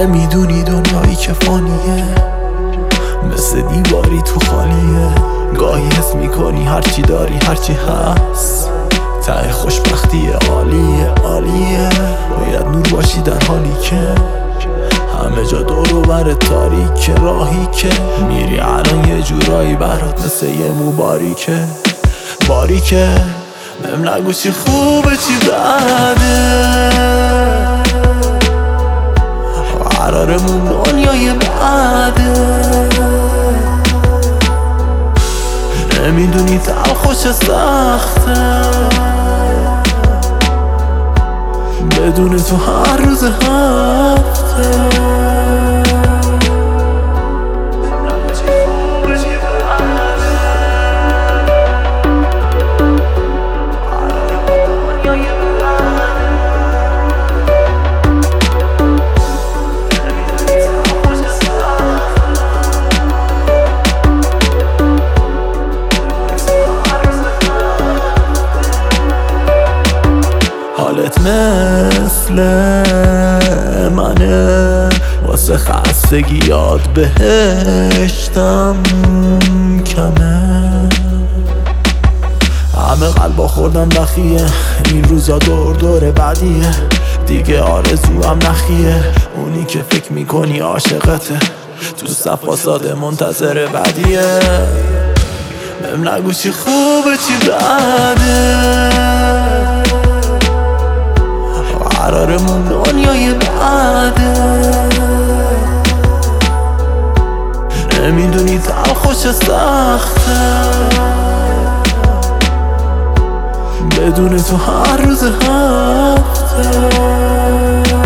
نمیدونی دنیایی که فانیه، مثل دیواری تو خالیه. گاهی حس میکنی هرچی داری هرچی هست ته خوشبختیه. عالیه عالیه، باید نور باشی در حالی که همه جا دور و بر تاریک. راهی که میری الان یه جورایی برات مثل یه مو باریکه باریکه. بهم نگو چی خوبه چی بده، قرارمون دنیای بعده. نمیدونی تلخوش سخته بدون تو هر روز هفته. حالت مثل منه، واسه خستگی یاد بهشتم کمه. همه قلبا خوردم بخیه، این روزا دور دور بعدیه. دیگه آرزو هم نخیه، اونی که فکر میکنی عاشقته تو صف ساده منتظر بعدیه. بهم نگو چی خوبه چی بده، قرارمون دنیای بعده. نمیدونی تلخوش سخته بدون تو هر روز هفته.